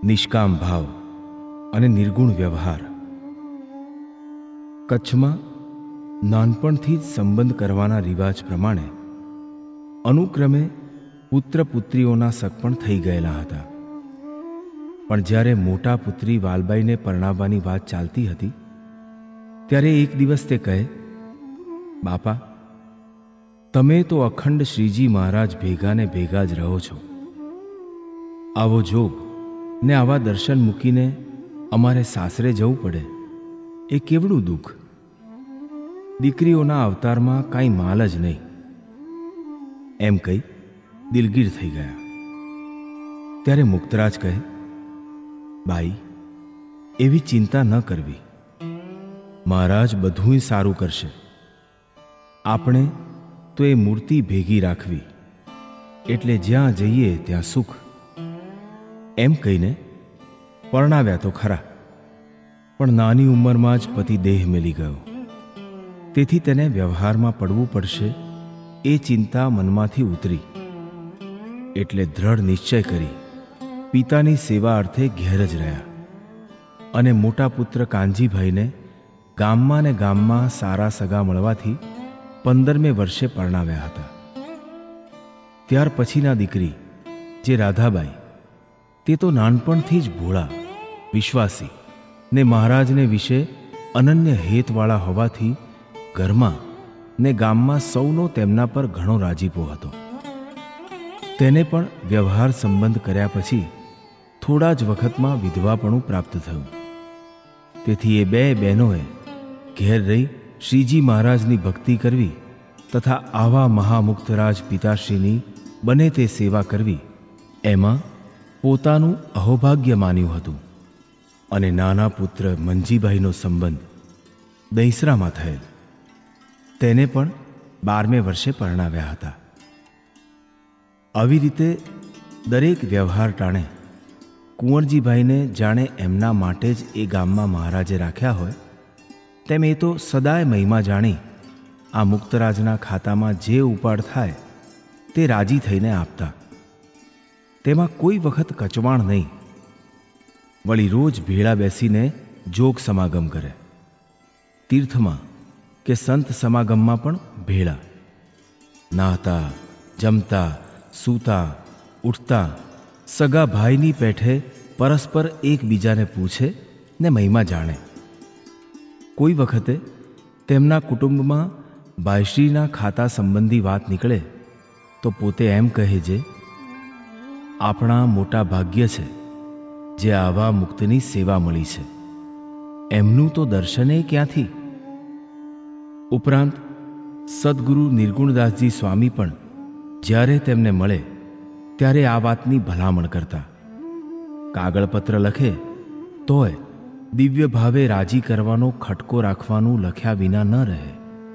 નિષ્કામ ભાવ અને નિર્ગુણ વ્યવહાર. કચ્છમાં નાનપણથી જ સંબંધ કરવાના રિવાજ પ્રમાણે અનુક્રમે પુત્ર પુત્રીઓના શક પણ થઈ ગયેલા હતા. પણ જ્યારે મોટા પુત્રી વાલબાઈને પરણાવવાની વાત ચાલતી હતી ત્યારે એક દિવસ તે કહે, બાપા, તમે તો અખંડ શ્રીજી મહારાજ ભેગા ને ભેગા જ રહો છો. આવો જોગ ને આવા દર્શન મૂકીને અમારે સાસરે જવું પડે એ કેવડું દુઃખ. દીકરીઓના અવતારમાં કાંઈ માલ જ નહીં. એમ કહી દિલગીર થઈ ગયા. ત્યારે મુક્તરાજ કહે, બાઈ, એવી ચિંતા ન કરવી. મહારાજ બધુંય સારું કરશે. આપણે તો એ મૂર્તિ ભેગી રાખવી, એટલે જ્યાં જઈએ ત્યાં સુખ. એમ કહીને પરણાવ્યા તો ખરા, પણ નાની ઉંમરમાં જ પતિ દેહ મેલી ગયો. તેથી તેને વ્યવહારમાં પડવું પડશે એ ચિંતા મનમાંથી ઉતરી. એટલે દ્રઢ નિશ્ચય કરી પિતાની સેવા અર્થે ઘેર જ રહ્યા અને મોટા પુત્ર કાનજીભાઈને ગામમાં ને ગામમાં સારા સગા મળવાથી 15મે વર્ષે પરણાવ્યા હતા. ત્યાર પછીના દીકરી જે રાધાબાઈ, તે તો નાનપણથી જ ભોળા, વિશ્વાસી ને મહારાજને વિશે અનન્ય હેતવાળા હોવાથી ઘરમાં ને ગામમાં સૌનો તેમના પર ઘણો રાજીપો હતો. તેને પણ વ્યવહાર સંબંધ કર્યા પછી થોડા જ વખતમાં વિધવાપણું પ્રાપ્ત થયું. તેથી એ બે બહેનોએ ઘેર રહી શ્રીજી મહારાજની ભક્તિ કરવી તથા આવા મહામુક્તરાજ પિતાશ્રીની બને તે સેવા કરવી એમાં પોતાનું અહોભાગ્ય માન્યું હતું. અને નાના પુત્ર મંજીભાઈનો સંબંધ દહીસરામાં થયેલ, તેને પણ 12મે વર્ષે પરણાવ્યા હતા. આવી રીતે દરેક વ્યવહાર ટાણે કુંવરજીભાઈને જાણે એમના માટે જ એ ગામમાં મહારાજે રાખ્યા હોય તેમ એ તો સદાય મહિમા જાણી આ મુક્તરાજના ખાતામાં જે ઉપાડ થાય તે રાજી થઈને આપતા. તેમાં કોઈ વખત કચવાણ નહીં. વળી રોજ ભેળા બેસીને જોગ સમાગમ કરે. તીર્થમાં કે સંત સમાગમમાં પણ ભેળા. નાહતા, જમતા, સૂતા, ઉઠતા સગા ભાઈની પેઠે પરસ્પર એકબીજાને પૂછે ને મહિમા જાણે. કોઈ વખતે તેમના કુટુંબમાં ભાઈશ્રીના ખાતા સંબંધી વાત નીકળે તો પોતે એમ કહે છે, આપણા મોટા ભાગ્ય છે જે આવા મુક્તની સેવા મળી છે. એમનું તો દર્શને ક્યાંથી. ઉપરાંત સદગુરુ નિર્ગુણદાસજી સ્વામી પણ જ્યારે તેમને મળે ત્યારે આ વાતની ભલામણ કરતા. કાગળપત્ર લખે તોય દિવ્ય ભાવે રાજી કરવાનો ખટકો રાખવાનું લખ્યા વિના ન રહે.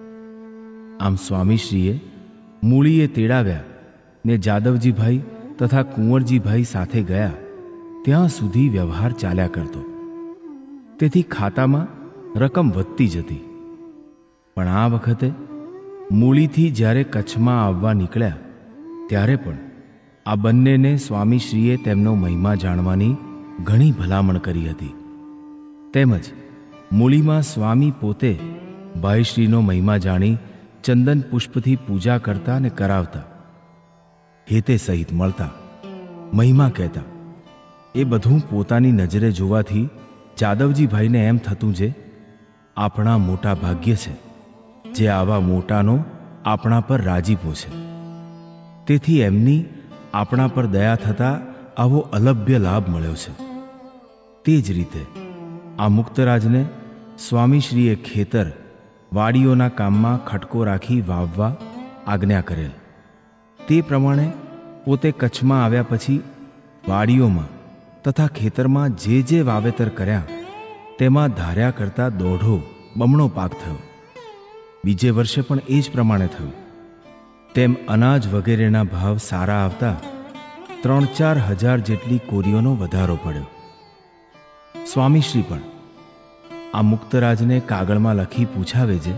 આમ સ્વામીશ્રીએ મૂળીએ તેડાવ્યા ને જાદવજીભાઈ તથા કુંવરજીભાઈ સાથે ગયા ત્યાં સુધી વ્યવહાર ચાલ્યા કરતો. તેથી ખાતામાં રકમ વધતી જતી. પણ આ વખતે મૂળીથી જ્યારે કચ્છમાં આવવા નીકળ્યા ત્યારે પણ આ બંનેને સ્વામીશ્રીએ તેમનો મહિમા જાણવાની ઘણી ભલામણ કરી હતી. તેમજ મૂળીમાં સ્વામી પોતે ભાઈશ્રીનો મહિમા જાણી ચંદન પુષ્પથી પૂજા કરતા ને કરાવતા. હેતે સહિત મળતા, મહિમા કહેતા. એ બધું પોતાની નજરે જોવાથી જાદવજીભાઈને એમ થતું જે આપણા મોટા ભાગ્ય છે જે આવા મોટાનો આપણા પર રાજીપો છે. તેથી એમની આપણા પર દયા થતા આવો અલભ્ય લાભ મળ્યો છે. તે જ રીતે આ મુક્તરાજને સ્વામીશ્રીએ ખેતર, વાડીઓના કામમાં ખટકો રાખી વાવવા આજ્ઞા કરેલ. તે પ્રમાણે પોતે કચ્છમાં આવ્યા પછી વાડીઓમાં તથા ખેતરમાં જે જે વાવેતર કર્યા તેમાં ધાર્યા કરતા દોઢો બમણો પાક થયો. બીજે વર્ષે પણ એ જ પ્રમાણે થયું. તેમ અનાજ વગેરેના ભાવ સારા આવતા 3-4 હજાર જેટલી કોરીઓનો વધારો પડ્યો. સ્વામીશ્રી પણ આ મુક્તરાજને કાગળમાં લખી પૂછાવે છે,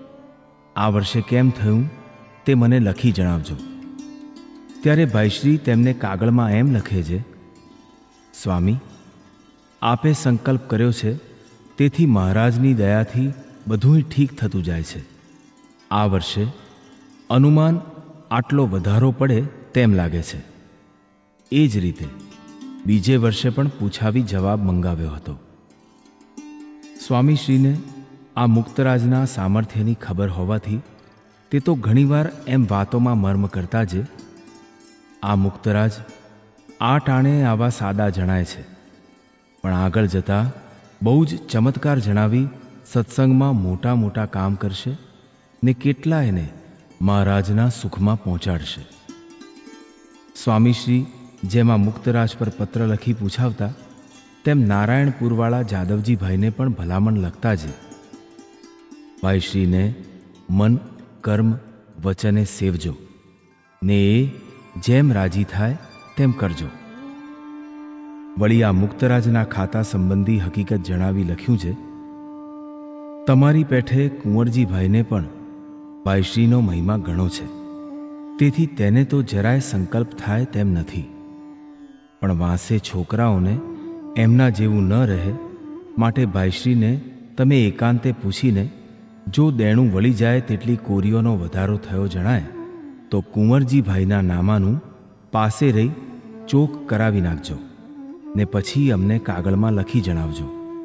આ વર્ષે કેમ થયું તે મને લખી જણાવજો. ત્યારે ભાઈશ્રી તેમને કાગળમાં એમ લખે છે, સ્વામી, આપે સંકલ્પ કર્યો છે તેથી મહારાજની દયાથી બધુંય ઠીક થતું જાય છે. આ વર્ષે અનુમાન આટલો વધારો પડે તેમ લાગે છે. એ જ રીતે બીજે વર્ષે પણ પૂછાવી જવાબ મંગાવ્યો હતો. સ્વામીશ્રીને આ મુક્તરાજના સામર્થ્યની ખબર હોવાથી તે તો ઘણીવાર એમ વાતોમાં મર્મ કરતા જે આ મુક્તરાજ આ ટાણે આવા સાદા જણાય છે, પણ આગળ જતા બહુ જ ચમત્કાર જણાવી સત્સંગમાં મોટા મોટા કામ કરશે ને કેટલાયને મહારાજના સુખમાં પહોંચાડશે. સ્વામીશ્રી જેમાં મુક્તરાજ પર પત્ર લખી પૂછાવતા તેમ નારાયણપુરવાળા જાદવજીભાઈને પણ ભલામણ લખતા જ ભાઈશ્રીને મન કર્મ વચને સેવજો ને એ જેમ રાજી થાય તેમ કરજો. વળી આ મુક્તરાજના ખાતા સંબંધી હકીકત જણાવી લખ્યું છે. તમારી પેઠે કુંવરજીભાઈને પણ ભાઈશ્રીનો મહિમા ઘણો છે, તેથી તેને તો જરાય સંકલ્પ થાય તેમ નથી, પણ વાંસે છોકરાઓને એમના જેવું ન રહે માટે ભાઈશ્રીને તમે એકાંતે પૂછીને જો દેણું વળી જાય તેટલી કોરીઓનો વધારો થયો જણાય તો કુંવરજીભાઈના નામાનું પાસે રહી ચોક કરાવી નાખજો ને પછી અમને કાગળમાં લખી જણાવજો.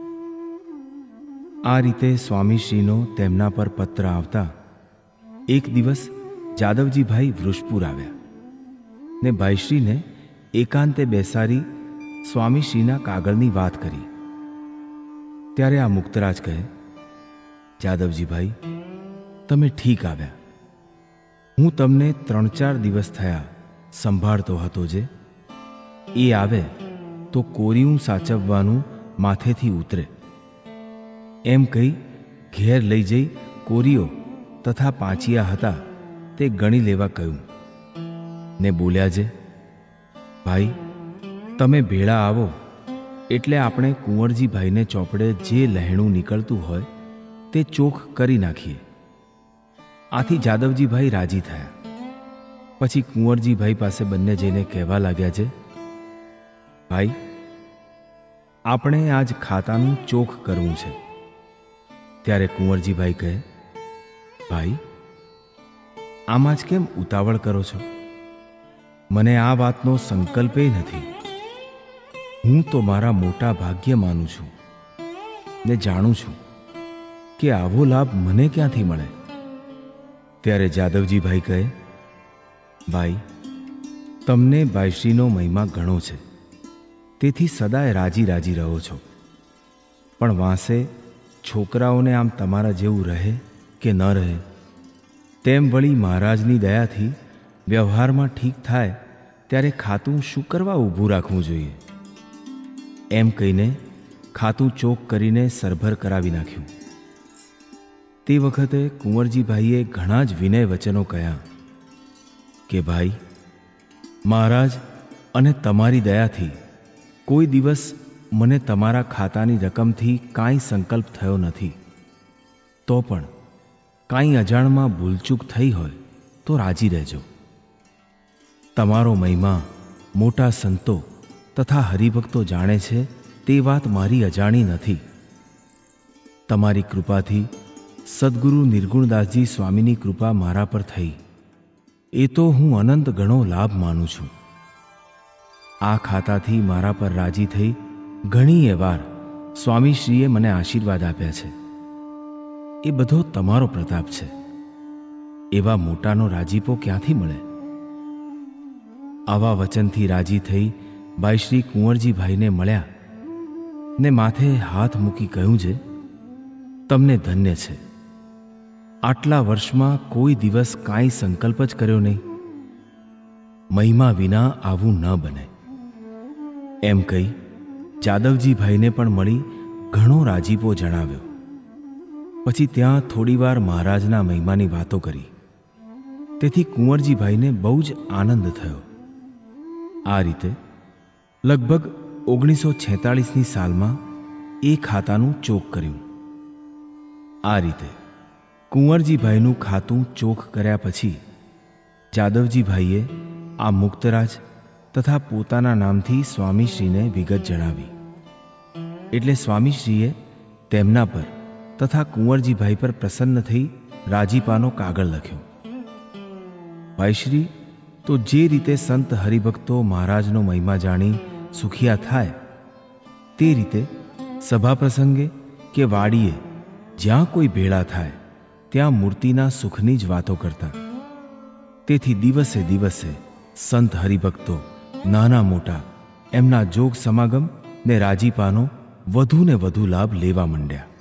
આ રીતે સ્વામીશ્રીનો તેમના પર પત્ર આવતા એક દિવસ જાદવજીભાઈ વૃષપુર આવ્યા ને ભાઈશ્રીને એકાંતે બેસાડી સ્વામીશ્રીના કાગળની વાત કરી. ત્યારે આ મુક્તરાજ કહે, જાદવજીભાઈ, તમે ઠીક આવ્યા. હું તમને 3-4 દિવસ થયા સંભાળતો હતો જે એ આવે તો કોરિયું સાચવવાનું માથેથી ઉતરે એમ કહી ઘેર લઈ જઈ કોરીઓ તથા પાંચિયા હતા તે ગણી લેવા કહ્યું ને બોલ્યા જે ભાઈ, તમે ભેળા આવો એટલે આપણે કુંવરજીભાઈને ચોપડે જે લહેણું નીકળતું હોય તે ચોખ કરી નાખીએ. આથી જાદવજીભાઈ રાજી થયા. પછી કુંવરજીભાઈ પાસે બંને જઈને કહેવા લાગ્યા છે, ભાઈ, આપણે આજ ખાતાનું ચોખ કરવું છે. ત્યારે કુંવરજીભાઈ કહે, ભાઈ, આમાં જ કેમ ઉતાવળ કરો છો? મને આ વાતનો સંકલ્પે નથી. હું તો મારા મોટા ભાગ્ય માનું છું ને જાણું છું કે આવો લાભ મને ક્યાંથી મળે. ત્યારે જાદવજીભાઈ કહે, ભાઈ, તમને ભાઈશ્રીનો મહિમા ઘણો છે, તેથી સદાય રાજી રાજી રહો છો, પણ વાંસે છોકરાઓને આમ તમારા જેવું રહે કે ન રહે તેમ વળી મહારાજની દયાથી વ્યવહારમાં ઠીક થાય ત્યારે ખાતું શું કરવા ઊભું રાખવું જોઈએ? એમ કહીને ખાતું ચોક કરીને સરભર કરાવી નાખ્યું. તે વખતે કુંવરજીભાઈએ ઘણા જ વિનય વચનો કહ્યા કે ભાઈ, મહારાજ અને તમારી દયાથી કોઈ દિવસ મને તમારા ખાતાની રકમથી કાંઈ સંકલ્પ થયો નથી. તો પણ કાંઈ અજાણમાં ભૂલચૂક થઈ હોય તો રાજી રહેજો. તમારો મહિમા મોટા સંતો તથા હરિભક્તો જાણે છે તે વાત મારી અજાણી નથી. તમારી કૃપાથી સદગુરુ નિર્ગુણદાસજી સ્વામીની કૃપા મારા પર થઈ એ તો હું અનંત ગણો લાભ માનું છું. આ ખાતાથી મારા પર રાજી થઈ ઘણી વાર સ્વામીશ્રીએ મને આશીર્વાદ આપ્યા છે. એ બધો તમારો પ્રતાપ છે. એવા મોટાનો રાજીપો ક્યાંથી મળે? આવા વચનથી રાજી થઈ ભાઈશ્રી કુંવરજીભાઈને મળ્યા ને માથે હાથ મૂકી કહ્યું છે, તમને ધન્ય છે. આટલા વર્ષમાં કોઈ દિવસ કાંઈ સંકલ્પ જ કર્યો નહીં. મહિમા વિના આવું ન બને. એમ કહી જાદવજીભાઈને પણ મળી ઘણો રાજીપો જણાવ્યો. પછી ત્યાં થોડીવાર મહારાજના મહિમાની વાતો કરી. તેથી કુંવરજીભાઈને બહુ જ આનંદ થયો. આ રીતે લગભગ 1946ની સાલમાં એ ખાતાનું ચોક કર્યું. આ રીતે કુંવરજીભાઈનું ખાતું ચોક કર્યા પછી જાદવજીભાઈએ આ મુક્તરાજ તથા પોતાના નામથી સ્વામીશ્રીને વિગત જણાવી. એટલે સ્વામીશ્રીએ તેમના પર તથા કુંવરજીભાઈ પર પ્રસન્ન થઈ રાજીપાનો કાગળ લખ્યો. ભાઈશ્રી તો જે રીતે સંત હરિભક્તો મહારાજનો મહિમા જાણી સુખિયા થાય, તે રીતે સભા પ્રસંગે કે વાડીએ જ્યાં કોઈ ભેળા થાય ત્યાં મૂર્તિના સુખની જ વાતો કરતા. તેથી દિવસે દિવસે સંત હરિભક્તો નાના મોટા એમના જોગ સમાગમ ને રાજીપાનો વધુ ને વધુ લાભ લેવા માંડ્યા.